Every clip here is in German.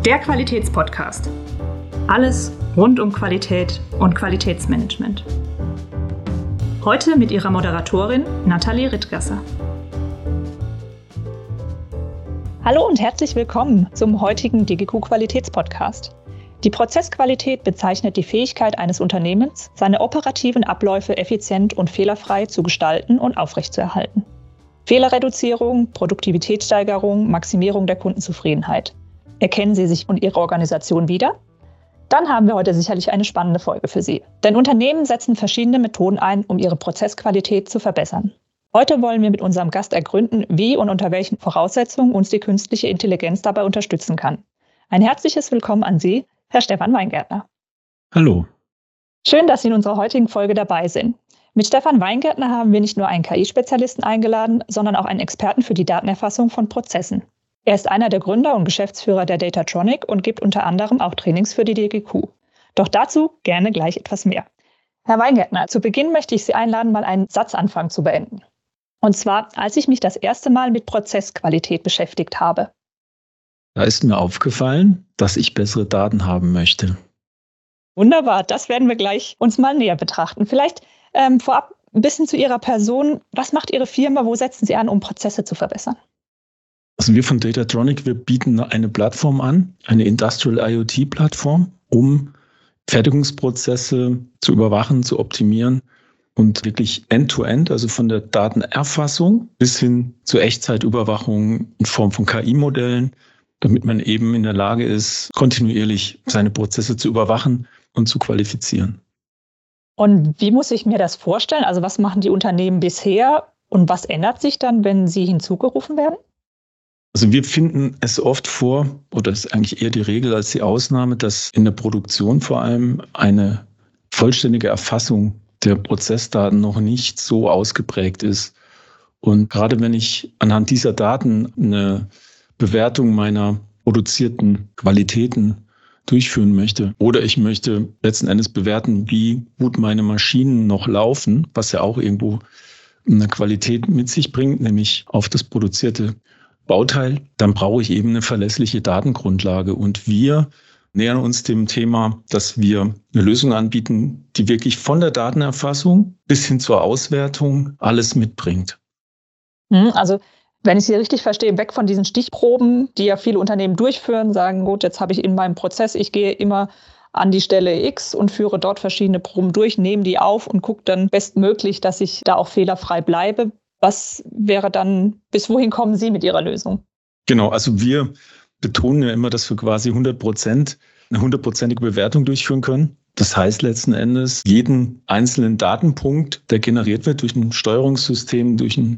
Der Qualitätspodcast. Alles rund um Qualität und Qualitätsmanagement. Heute mit ihrer Moderatorin Nathalie Rittgasser. Hallo und herzlich willkommen zum heutigen DGQ Qualitätspodcast. Die Prozessqualität bezeichnet die Fähigkeit eines Unternehmens, seine operativen Abläufe effizient und fehlerfrei zu gestalten und aufrechtzuerhalten. Fehlerreduzierung, Produktivitätssteigerung, Maximierung der Kundenzufriedenheit. Erkennen Sie sich und Ihre Organisation wieder? Dann haben wir heute sicherlich eine spannende Folge für Sie. Denn Unternehmen setzen verschiedene Methoden ein, um ihre Prozessqualität zu verbessern. Heute wollen wir mit unserem Gast ergründen, wie und unter welchen Voraussetzungen uns die künstliche Intelligenz dabei unterstützen kann. Ein herzliches Willkommen an Sie, Herr Stefan Weingärtner. Hallo. Schön, dass Sie in unserer heutigen Folge dabei sind. Mit Stefan Weingärtner haben wir nicht nur einen KI-Spezialisten eingeladen, sondern auch einen Experten für die Datenerfassung von Prozessen. Er ist einer der Gründer und Geschäftsführer der Datatronic und gibt unter anderem auch Trainings für die DGQ. Doch dazu gerne gleich etwas mehr. Herr Weingärtner, zu Beginn möchte ich Sie einladen, mal einen Satzanfang zu beenden. Und zwar, als ich mich das erste Mal mit Prozessqualität beschäftigt habe. Da ist mir aufgefallen, dass ich bessere Daten haben möchte. Wunderbar, das werden wir gleich uns mal näher betrachten. Vielleicht vorab ein bisschen zu Ihrer Person. Was macht Ihre Firma? Wo setzen Sie an, um Prozesse zu verbessern? Also wir von Datatronic, wir bieten eine Plattform an, eine Industrial IoT-Plattform, um Fertigungsprozesse zu überwachen, zu optimieren und wirklich end-to-end, also von der Datenerfassung bis hin zur Echtzeitüberwachung in Form von KI-Modellen, damit man eben in der Lage ist, kontinuierlich seine Prozesse zu überwachen und zu qualifizieren. Und wie muss ich mir das vorstellen? Also was machen die Unternehmen bisher und was ändert sich dann, wenn sie hinzugerufen werden? Also wir finden es oft vor, oder es ist eigentlich eher die Regel als die Ausnahme, dass in der Produktion vor allem eine vollständige Erfassung der Prozessdaten noch nicht so ausgeprägt ist. Und gerade wenn ich anhand dieser Daten eine Bewertung meiner produzierten Qualitäten durchführen möchte oder ich möchte letzten Endes bewerten, wie gut meine Maschinen noch laufen, was ja auch irgendwo eine Qualität mit sich bringt, nämlich auf das produzierte Bauteil, dann brauche ich eben eine verlässliche Datengrundlage. Und wir nähern uns dem Thema, dass wir eine Lösung anbieten, die wirklich von der Datenerfassung bis hin zur Auswertung alles mitbringt. Also wenn ich Sie richtig verstehe, weg von diesen Stichproben, die ja viele Unternehmen durchführen, sagen, gut, jetzt habe ich in meinem Prozess, ich gehe immer an die Stelle X und führe dort verschiedene Proben durch, nehme die auf und gucke dann bestmöglich, dass ich da auch fehlerfrei bleibe. Was wäre dann, bis wohin kommen Sie mit Ihrer Lösung? Genau, also wir betonen ja immer, dass wir quasi 100% eine 100%ige Bewertung durchführen können. Das heißt letzten Endes, jeden einzelnen Datenpunkt, der generiert wird durch ein Steuerungssystem, durch ein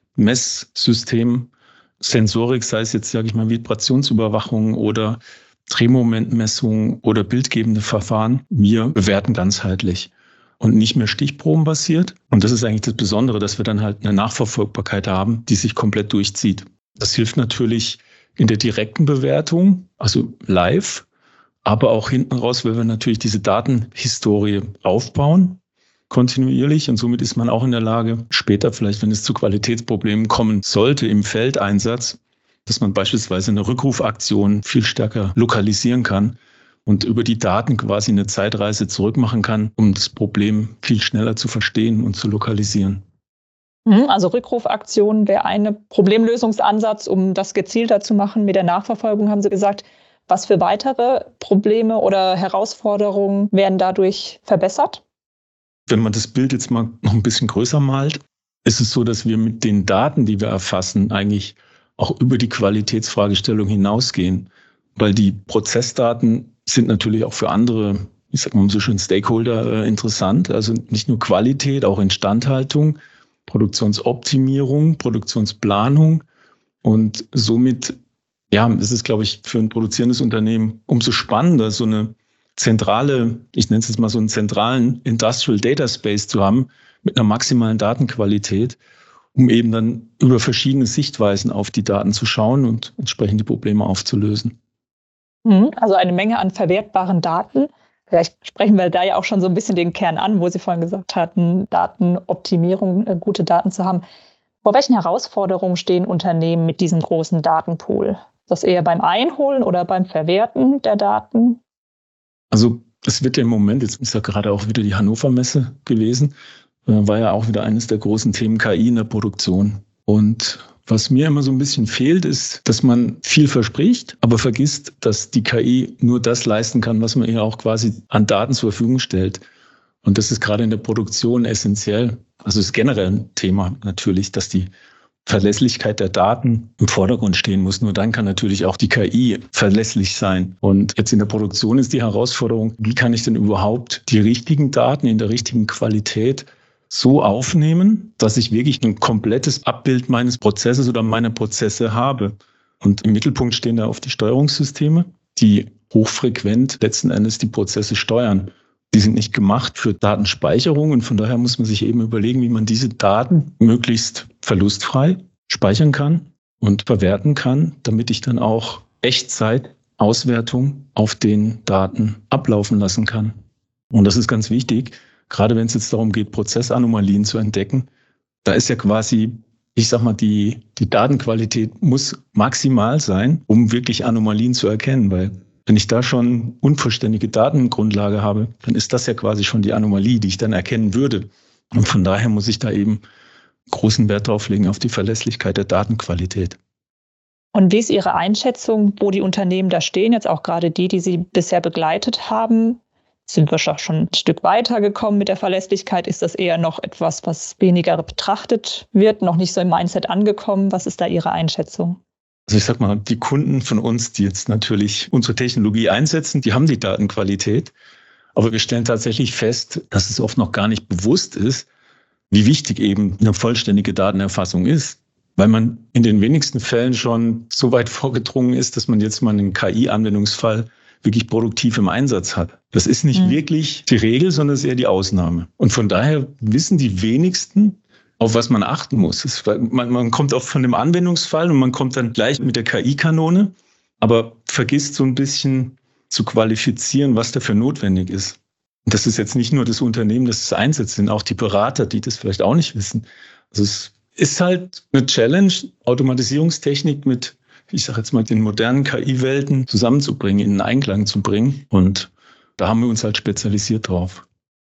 Messsystem, Sensorik, sei es jetzt, sage ich mal, Vibrationsüberwachung oder Drehmomentmessung oder bildgebende Verfahren, wir bewerten ganzheitlich und nicht mehr stichprobenbasiert. Und das ist eigentlich das Besondere, dass wir dann halt eine Nachverfolgbarkeit haben, die sich komplett durchzieht. Das hilft natürlich in der direkten Bewertung, also live, aber auch hinten raus, weil wir natürlich diese Datenhistorie aufbauen, kontinuierlich. Und somit ist man auch in der Lage, später vielleicht, wenn es zu Qualitätsproblemen kommen sollte im Feldeinsatz, dass man beispielsweise eine Rückrufaktion viel stärker lokalisieren kann und über die Daten quasi eine Zeitreise zurückmachen kann, um das Problem viel schneller zu verstehen und zu lokalisieren. Also Rückrufaktion wäre ein Problemlösungsansatz, um das gezielter zu machen. Mit der Nachverfolgung haben Sie gesagt, was für weitere Probleme oder Herausforderungen werden dadurch verbessert? Wenn man das Bild jetzt mal noch ein bisschen größer malt, ist es so, dass wir mit den Daten, die wir erfassen, eigentlich auch über die Qualitätsfragestellung hinausgehen. Weil die Prozessdaten sind natürlich auch für andere, ich sag mal so schön, Stakeholder interessant. Also nicht nur Qualität, auch Instandhaltung, Produktionsoptimierung, Produktionsplanung. Und somit, ja, ist es, glaube ich, für ein produzierendes Unternehmen umso spannender, so eine zentrale, ich nenne es jetzt mal so einen zentralen Industrial Data Space zu haben mit einer maximalen Datenqualität, um eben dann über verschiedene Sichtweisen auf die Daten zu schauen und entsprechend die Probleme aufzulösen. Also eine Menge an verwertbaren Daten. Vielleicht sprechen wir da ja auch schon so ein bisschen den Kern an, wo Sie vorhin gesagt hatten, Datenoptimierung, gute Daten zu haben. Vor welchen Herausforderungen stehen Unternehmen mit diesem großen Datenpool? Das eher beim Einholen oder beim Verwerten der Daten? Also es wird ja im Moment, jetzt ist ja gerade auch wieder die Hannover Messe gewesen, war ja auch wieder eines der großen Themen KI in der Produktion. Und was mir immer so ein bisschen fehlt, ist, dass man viel verspricht, aber vergisst, dass die KI nur das leisten kann, was man ihr auch quasi an Daten zur Verfügung stellt. Und das ist gerade in der Produktion essentiell. Also es ist generell ein Thema natürlich, dass die Verlässlichkeit der Daten im Vordergrund stehen muss. Nur dann kann natürlich auch die KI verlässlich sein. Und jetzt in der Produktion ist die Herausforderung, wie kann ich denn überhaupt die richtigen Daten in der richtigen Qualität so aufnehmen, dass ich wirklich ein komplettes Abbild meines Prozesses oder meiner Prozesse habe. Und im Mittelpunkt stehen da oft die Steuerungssysteme, die hochfrequent letzten Endes die Prozesse steuern. Die sind nicht gemacht für Datenspeicherung und von daher muss man sich eben überlegen, wie man diese Daten möglichst verlustfrei speichern kann und verwerten kann, damit ich dann auch Echtzeit-Auswertung auf den Daten ablaufen lassen kann. Und das ist ganz wichtig, gerade wenn es jetzt darum geht, Prozessanomalien zu entdecken. Da ist ja quasi, ich sag mal, die Datenqualität muss maximal sein, um wirklich Anomalien zu erkennen, weil wenn ich da schon unvollständige Datengrundlage habe, dann ist das ja quasi schon die Anomalie, die ich dann erkennen würde. Und von daher muss ich da eben großen Wert drauf legen auf die Verlässlichkeit der Datenqualität. Und wie ist Ihre Einschätzung, wo die Unternehmen da stehen, jetzt auch gerade die Sie bisher begleitet haben? Sind wir schon ein Stück weitergekommen mit der Verlässlichkeit? Ist das eher noch etwas, was weniger betrachtet wird, noch nicht so im Mindset angekommen? Was ist da Ihre Einschätzung? Also ich sag mal, die Kunden von uns, die jetzt natürlich unsere Technologie einsetzen, die haben die Datenqualität. Aber wir stellen tatsächlich fest, dass es oft noch gar nicht bewusst ist, wie wichtig eben eine vollständige Datenerfassung ist. Weil man in den wenigsten Fällen schon so weit vorgedrungen ist, dass man jetzt mal einen KI-Anwendungsfall wirklich produktiv im Einsatz hat. Das ist nicht wirklich die Regel, sondern es ist eher die Ausnahme. Und von daher wissen die wenigsten, auf was man achten muss. Man kommt auch von dem Anwendungsfall und man kommt dann gleich mit der KI-Kanone, aber vergisst so ein bisschen zu qualifizieren, was dafür notwendig ist. Und das ist jetzt nicht nur das Unternehmen, das es einsetzt, sind auch die Berater, die das vielleicht auch nicht wissen. Also es ist halt eine Challenge, Automatisierungstechnik mit, ich sage jetzt mal, den modernen KI-Welten zusammenzubringen, in einen Einklang zu bringen. Und da haben wir uns halt spezialisiert drauf.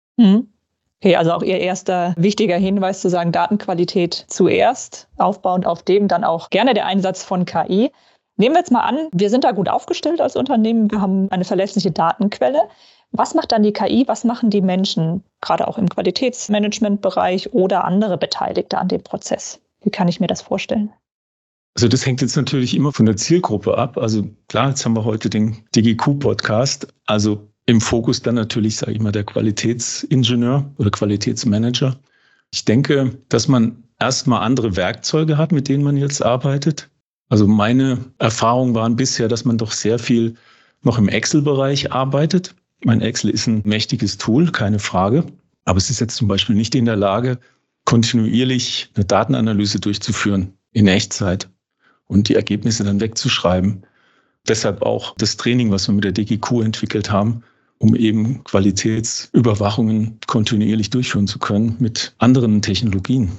Okay, also auch Ihr erster wichtiger Hinweis zu sagen, Datenqualität zuerst, aufbauend auf dem dann auch gerne der Einsatz von KI. Nehmen wir jetzt mal an, wir sind da gut aufgestellt als Unternehmen, wir haben eine verlässliche Datenquelle. Was macht dann die KI, was machen die Menschen, gerade auch im Qualitätsmanagementbereich oder andere Beteiligte an dem Prozess? Wie kann ich mir das vorstellen? Also das hängt jetzt natürlich immer von der Zielgruppe ab. Also klar, jetzt haben wir heute den DGQ-Podcast, also im Fokus dann natürlich, sage ich mal, der Qualitätsingenieur oder Qualitätsmanager. Ich denke, dass man erstmal andere Werkzeuge hat, mit denen man jetzt arbeitet. Also meine Erfahrungen waren bisher, dass man doch sehr viel noch im Excel-Bereich arbeitet. Mein Excel ist ein mächtiges Tool, keine Frage. Aber es ist jetzt zum Beispiel nicht in der Lage, kontinuierlich eine Datenanalyse durchzuführen in Echtzeit und die Ergebnisse dann wegzuschreiben. Deshalb auch das Training, was wir mit der DGQ entwickelt haben, um eben Qualitätsüberwachungen kontinuierlich durchführen zu können mit anderen Technologien.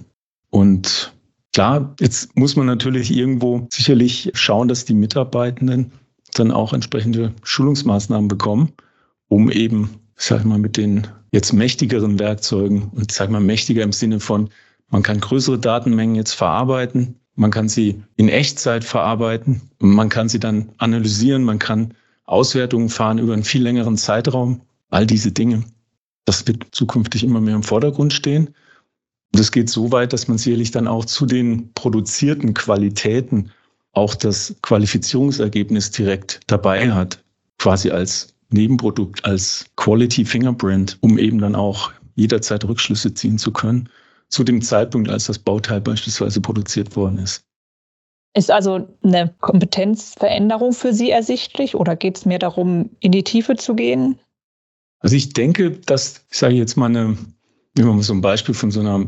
Und klar, jetzt muss man natürlich irgendwo sicherlich schauen, dass die Mitarbeitenden dann auch entsprechende Schulungsmaßnahmen bekommen, um eben, sag ich mal, mit den jetzt mächtigeren Werkzeugen, und sag mal mächtiger im Sinne von, man kann größere Datenmengen jetzt verarbeiten, man kann sie in Echtzeit verarbeiten, man kann sie dann analysieren, man kann Auswertungen fahren über einen viel längeren Zeitraum. All diese Dinge, das wird zukünftig immer mehr im Vordergrund stehen. Und es geht so weit, dass man sicherlich dann auch zu den produzierten Qualitäten auch das Qualifizierungsergebnis direkt dabei hat, quasi als Nebenprodukt, als Quality Fingerprint, um eben dann auch jederzeit Rückschlüsse ziehen zu können, zu dem Zeitpunkt, als das Bauteil beispielsweise produziert worden ist. Ist also eine Kompetenzveränderung für Sie ersichtlich oder geht es mehr darum, in die Tiefe zu gehen? Also ich denke, dass, ich sage jetzt mal, nehmen wir mal so ein Beispiel von so einer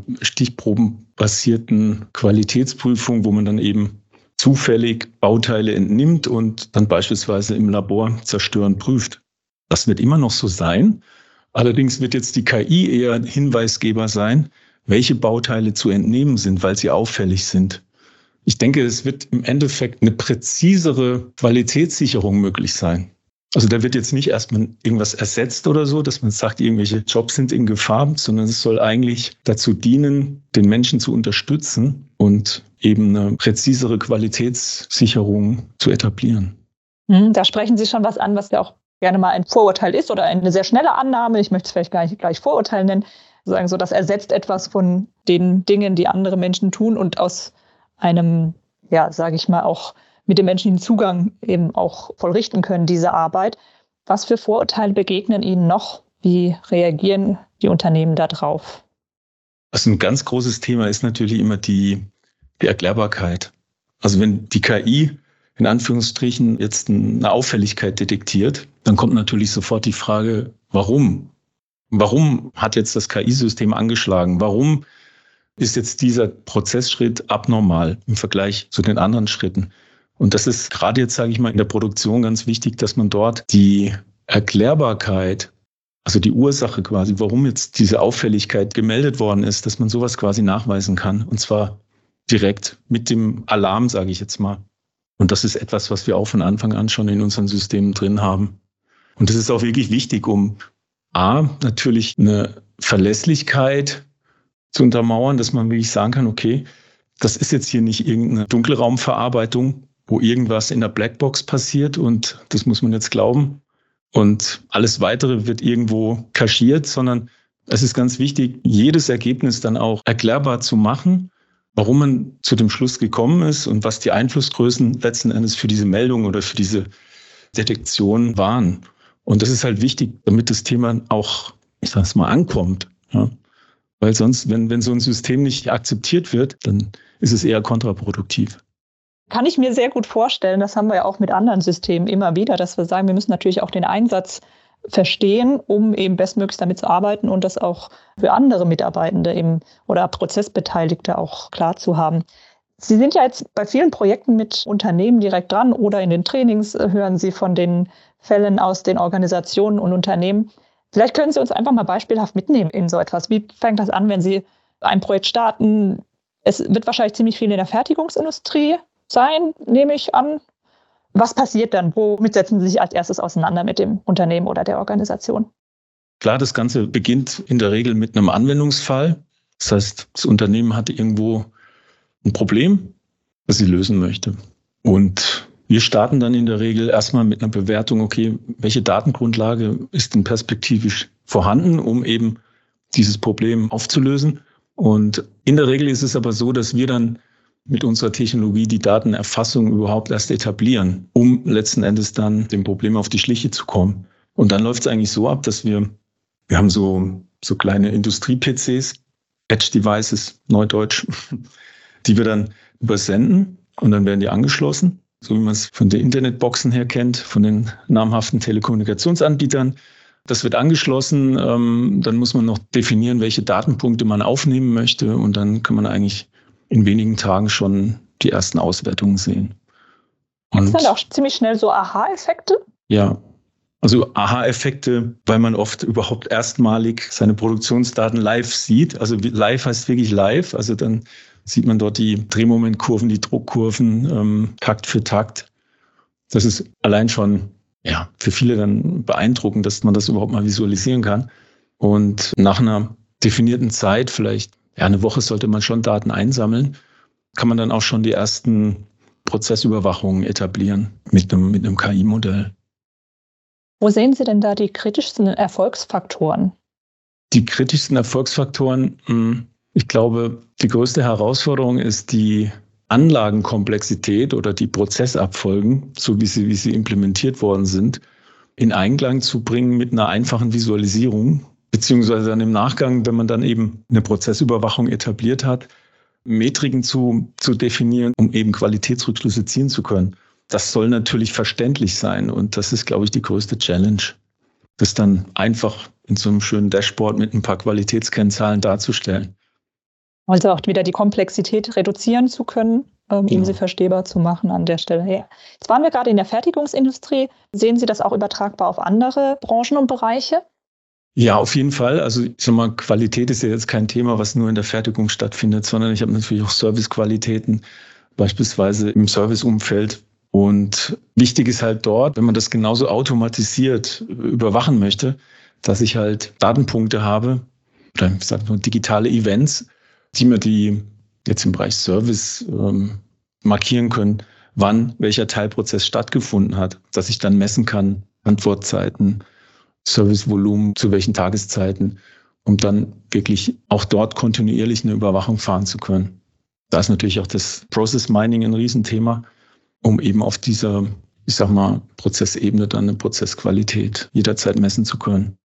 stichprobenbasierten Qualitätsprüfung, wo man dann eben zufällig Bauteile entnimmt und dann beispielsweise im Labor zerstörend prüft. Das wird immer noch so sein. Allerdings wird jetzt die KI eher ein Hinweisgeber sein, welche Bauteile zu entnehmen sind, weil sie auffällig sind. Ich denke, es wird im Endeffekt eine präzisere Qualitätssicherung möglich sein. Also da wird jetzt nicht erstmal irgendwas ersetzt oder so, dass man sagt, irgendwelche Jobs sind in Gefahr, sondern es soll eigentlich dazu dienen, den Menschen zu unterstützen und eben eine präzisere Qualitätssicherung zu etablieren. Da sprechen Sie schon was an, was ja auch gerne mal ein Vorurteil ist oder eine sehr schnelle Annahme. Ich möchte es vielleicht gar nicht gleich Vorurteil nennen. Sagen so, das ersetzt etwas von den Dingen, die andere Menschen tun und aus einem, ja, sage ich mal, auch mit dem menschlichen Zugang eben auch vollrichten können, diese Arbeit. Was für Vorurteile begegnen Ihnen noch? Wie reagieren die Unternehmen da drauf? Also ein ganz großes Thema ist natürlich immer die Erklärbarkeit. Also wenn die KI in Anführungsstrichen jetzt eine Auffälligkeit detektiert, dann kommt natürlich sofort die Frage, warum? Warum hat jetzt das KI-System angeschlagen? Warum ist jetzt dieser Prozessschritt abnormal im Vergleich zu den anderen Schritten? Und das ist gerade jetzt, sage ich mal, in der Produktion ganz wichtig, dass man dort die Erklärbarkeit, also die Ursache quasi, warum jetzt diese Auffälligkeit gemeldet worden ist, dass man sowas quasi nachweisen kann. Und zwar direkt mit dem Alarm, sage ich jetzt mal. Und das ist etwas, was wir auch von Anfang an schon in unseren Systemen drin haben. Und das ist auch wirklich wichtig, um natürlich eine Verlässlichkeit zu untermauern, dass man wirklich sagen kann, okay, das ist jetzt hier nicht irgendeine Dunkelraumverarbeitung, wo irgendwas in der Blackbox passiert und das muss man jetzt glauben. Und alles Weitere wird irgendwo kaschiert, sondern es ist ganz wichtig, jedes Ergebnis dann auch erklärbar zu machen, warum man zu dem Schluss gekommen ist und was die Einflussgrößen letzten Endes für diese Meldung oder für diese Detektion waren. Und das ist halt wichtig, damit das Thema auch, ich sage es mal, ankommt. Ja. Weil sonst, wenn so ein System nicht akzeptiert wird, dann ist es eher kontraproduktiv. Kann ich mir sehr gut vorstellen, das haben wir ja auch mit anderen Systemen immer wieder, dass wir sagen, wir müssen natürlich auch den Einsatz verstehen, um eben bestmöglichst damit zu arbeiten und das auch für andere Mitarbeitende eben oder Prozessbeteiligte auch klar zu haben. Sie sind ja jetzt bei vielen Projekten mit Unternehmen direkt dran oder in den Trainings hören Sie von den Fällen aus den Organisationen und Unternehmen. Vielleicht können Sie uns einfach mal beispielhaft mitnehmen in so etwas. Wie fängt das an, wenn Sie ein Projekt starten? Es wird wahrscheinlich ziemlich viel in der Fertigungsindustrie sein, nehme ich an. Was passiert dann? Womit setzen Sie sich als erstes auseinander mit dem Unternehmen oder der Organisation? Klar, das Ganze beginnt in der Regel mit einem Anwendungsfall. Das heißt, das Unternehmen hat irgendwo ein Problem, das sie lösen möchte. Und wir starten dann in der Regel erstmal mit einer Bewertung, okay, welche Datengrundlage ist denn perspektivisch vorhanden, um eben dieses Problem aufzulösen. Und in der Regel ist es aber so, dass wir dann mit unserer Technologie die Datenerfassung überhaupt erst etablieren, um letzten Endes dann dem Problem auf die Schliche zu kommen. Und dann läuft es eigentlich so ab, dass wir haben so kleine Industrie-PCs, Edge-Devices, Neudeutsch, die wir dann übersenden und dann werden die angeschlossen, so wie man es von den Internetboxen her kennt, von den namhaften Telekommunikationsanbietern. Das wird angeschlossen, dann muss man noch definieren, welche Datenpunkte man aufnehmen möchte und dann kann man eigentlich in wenigen Tagen schon die ersten Auswertungen sehen. Gibt es dann auch ziemlich schnell so Aha-Effekte? Ja, also Aha-Effekte, weil man oft überhaupt erstmalig seine Produktionsdaten live sieht. Also live heißt wirklich live, also dann sieht man dort die Drehmomentkurven, die Druckkurven, Takt für Takt. Das ist allein schon für viele dann beeindruckend, dass man das überhaupt mal visualisieren kann. Und nach einer definierten Zeit, vielleicht eine Woche sollte man schon Daten einsammeln, kann man dann auch schon die ersten Prozessüberwachungen etablieren mit einem KI-Modell. Wo sehen Sie denn da die kritischsten Erfolgsfaktoren? Die kritischsten Erfolgsfaktoren, ich glaube, die größte Herausforderung ist die Anlagenkomplexität oder die Prozessabfolgen, so wie sie implementiert worden sind, in Einklang zu bringen mit einer einfachen Visualisierung, beziehungsweise dann im Nachgang, wenn man dann eben eine Prozessüberwachung etabliert hat, Metriken zu definieren, um eben Qualitätsrückschlüsse ziehen zu können. Das soll natürlich verständlich sein und das ist, glaube ich, die größte Challenge, das dann einfach in so einem schönen Dashboard mit ein paar Qualitätskennzahlen darzustellen. Also auch wieder die Komplexität reduzieren zu können, um sie verstehbar zu machen an der Stelle. Ja. Jetzt waren wir gerade in der Fertigungsindustrie. Sehen Sie das auch übertragbar auf andere Branchen und Bereiche? Ja, auf jeden Fall. Also ich sag mal, Qualität ist ja jetzt kein Thema, was nur in der Fertigung stattfindet, sondern ich habe natürlich auch Servicequalitäten, beispielsweise im Serviceumfeld. Und wichtig ist halt dort, wenn man das genauso automatisiert überwachen möchte, dass ich halt Datenpunkte habe oder ich sag mal, digitale Events, die mir die jetzt im Bereich Service markieren können, wann welcher Teilprozess stattgefunden hat, dass ich dann messen kann, Antwortzeiten, Servicevolumen, zu welchen Tageszeiten, um dann wirklich auch dort kontinuierlich eine Überwachung fahren zu können. Da ist natürlich auch das Process Mining ein Riesenthema, um eben auf dieser, ich sag mal, Prozessebene dann eine Prozessqualität jederzeit messen zu können.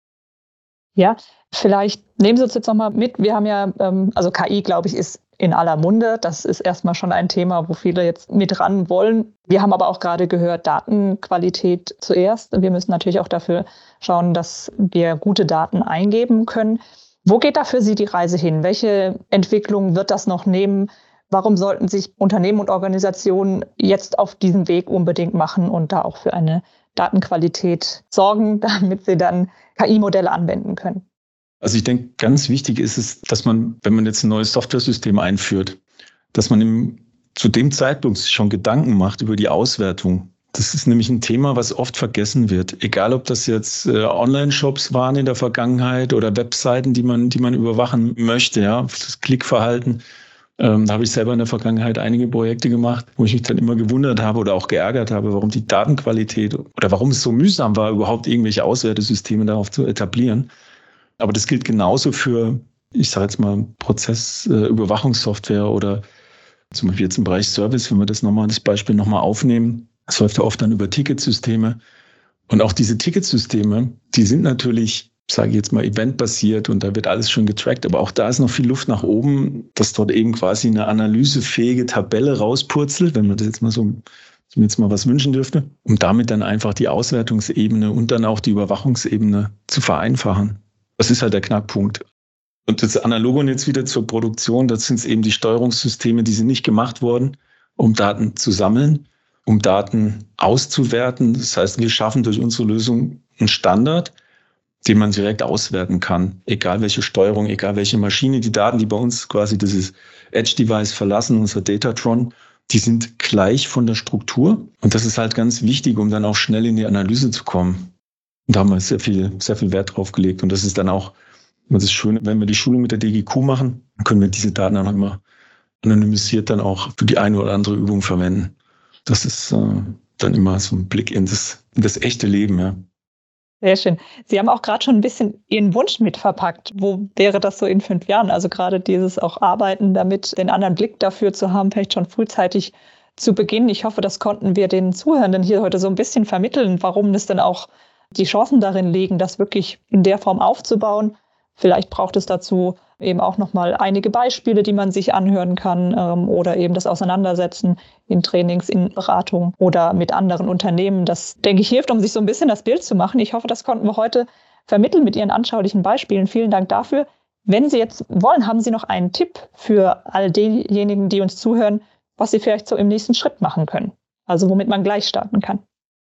Ja, vielleicht nehmen Sie uns jetzt nochmal mit. Wir haben ja, also KI, glaube ich, ist in aller Munde. Das ist erstmal schon ein Thema, wo viele jetzt mit ran wollen. Wir haben aber auch gerade gehört, Datenqualität zuerst. Wir müssen natürlich auch dafür schauen, dass wir gute Daten eingeben können. Wo geht da für Sie die Reise hin? Welche Entwicklung wird das noch nehmen? Warum sollten sich Unternehmen und Organisationen jetzt auf diesen Weg unbedingt machen und da auch für eine Datenqualität sorgen, damit sie dann KI-Modelle anwenden können? Also ich denke, ganz wichtig ist es, dass man, wenn man jetzt ein neues Software-System einführt, dass man zu dem Zeitpunkt sich schon Gedanken macht über die Auswertung. Das ist nämlich ein Thema, was oft vergessen wird. Egal, ob das jetzt Online-Shops waren in der Vergangenheit oder Webseiten, die man überwachen möchte, ja, das Klickverhalten. Da habe ich selber in der Vergangenheit einige Projekte gemacht, wo ich mich dann immer gewundert habe oder auch geärgert habe, warum die Datenqualität oder warum es so mühsam war, überhaupt irgendwelche Auswertesysteme darauf zu etablieren. Aber das gilt genauso für, ich sage jetzt mal, Prozessüberwachungssoftware oder zum Beispiel jetzt im Bereich Service, wenn wir das Beispiel nochmal aufnehmen. Das läuft ja oft dann über Ticketsysteme. Und auch diese Ticketsysteme, die sind natürlich, sage ich jetzt mal, eventbasiert und da wird alles schon getrackt. Aber auch da ist noch viel Luft nach oben, dass dort eben quasi eine analysefähige Tabelle rauspurzelt, wenn man das jetzt mal so jetzt mal was wünschen dürfte, um damit dann einfach die Auswertungsebene und dann auch die Überwachungsebene zu vereinfachen. Das ist halt der Knackpunkt. Und das Analogon jetzt wieder zur Produktion, das sind eben die Steuerungssysteme, die sind nicht gemacht worden, um Daten zu sammeln, um Daten auszuwerten. Das heißt, wir schaffen durch unsere Lösung einen Standard, den man direkt auswerten kann. Egal welche Steuerung, egal welche Maschine, die Daten, die bei uns quasi dieses Edge-Device verlassen, unser Datatron, die sind gleich von der Struktur. Und das ist halt ganz wichtig, um dann auch schnell in die Analyse zu kommen. Und da haben wir sehr viel Wert drauf gelegt. Und das ist dann auch das Schöne, wenn wir die Schulung mit der DGQ machen, dann können wir diese Daten dann auch immer anonymisiert dann auch für die eine oder andere Übung verwenden. Das ist dann immer so ein Blick in das echte Leben, ja. Sehr schön. Sie haben auch gerade schon ein bisschen Ihren Wunsch mitverpackt. Wo wäre das so in 5 Jahren? Also gerade dieses auch Arbeiten damit, den anderen Blick dafür zu haben, vielleicht schon frühzeitig zu beginnen. Ich hoffe, das konnten wir den Zuhörenden hier heute so ein bisschen vermitteln, warum es denn auch die Chancen darin liegen, das wirklich in der Form aufzubauen. Vielleicht braucht es dazu eben auch nochmal einige Beispiele, die man sich anhören kann oder eben das Auseinandersetzen in Trainings, in Beratung oder mit anderen Unternehmen. Das, denke ich, hilft, um sich so ein bisschen das Bild zu machen. Ich hoffe, das konnten wir heute vermitteln mit Ihren anschaulichen Beispielen. Vielen Dank dafür. Wenn Sie jetzt wollen, haben Sie noch einen Tipp für all diejenigen, die uns zuhören, was Sie vielleicht so im nächsten Schritt machen können? Also womit man gleich starten kann.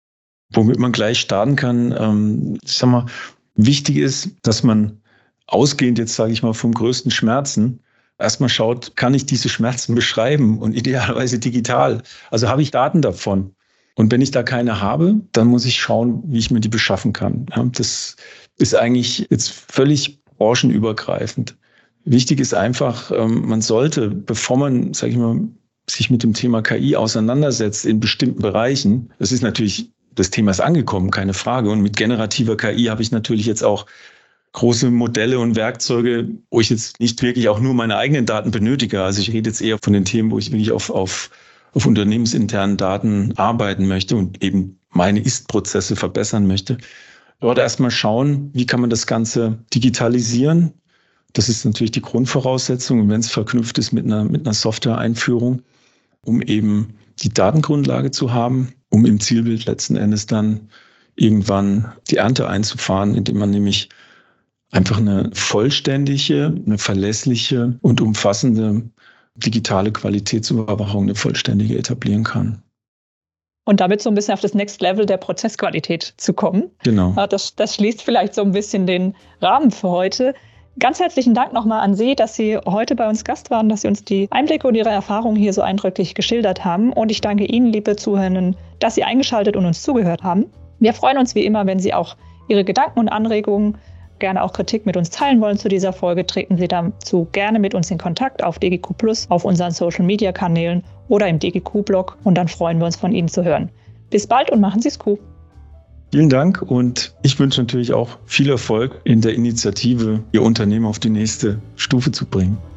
Womit man gleich starten kann, ich sag mal, wichtig ist, dass man ausgehend jetzt, sage ich mal, vom größten Schmerzen, erstmal schaut, kann ich diese Schmerzen beschreiben und idealerweise digital. Also habe ich Daten davon. Und wenn ich da keine habe, dann muss ich schauen, wie ich mir die beschaffen kann. Ja, das ist eigentlich jetzt völlig branchenübergreifend. Wichtig ist einfach, man sollte, bevor man, sage ich mal, sich mit dem Thema KI auseinandersetzt in bestimmten Bereichen, das ist natürlich, das Thema ist angekommen, keine Frage. Und mit generativer KI habe ich natürlich jetzt auch große Modelle und Werkzeuge, wo ich jetzt nicht wirklich auch nur meine eigenen Daten benötige. Also ich rede jetzt eher von den Themen, wo ich wirklich auf unternehmensinternen Daten arbeiten möchte und eben meine Ist-Prozesse verbessern möchte. Dort erstmal schauen, wie kann man das Ganze digitalisieren. Das ist natürlich die Grundvoraussetzung, wenn es verknüpft ist mit einer Software-Einführung, um eben die Datengrundlage zu haben, um im Zielbild letzten Endes dann irgendwann die Ernte einzufahren, indem man nämlich einfach eine vollständige, eine verlässliche und umfassende digitale Qualitätsüberwachung, eine vollständige etablieren kann. Und damit so ein bisschen auf das Next Level der Prozessqualität zu kommen. Genau. Das schließt vielleicht so ein bisschen den Rahmen für heute. Ganz herzlichen Dank nochmal an Sie, dass Sie heute bei uns Gast waren, dass Sie uns die Einblicke und Ihre Erfahrungen hier so eindrücklich geschildert haben. Und ich danke Ihnen, liebe Zuhörerinnen, dass Sie eingeschaltet und uns zugehört haben. Wir freuen uns wie immer, wenn Sie auch Ihre Gedanken und Anregungen, gerne auch Kritik mit uns teilen wollen zu dieser Folge. Treten Sie dazu gerne mit uns in Kontakt auf DGQ+, auf unseren Social-Media-Kanälen oder im DGQ-Blog. Und dann freuen wir uns, von Ihnen zu hören. Bis bald und machen Sie es gut. Vielen Dank und ich wünsche natürlich auch viel Erfolg in der Initiative, Ihr Unternehmen auf die nächste Stufe zu bringen.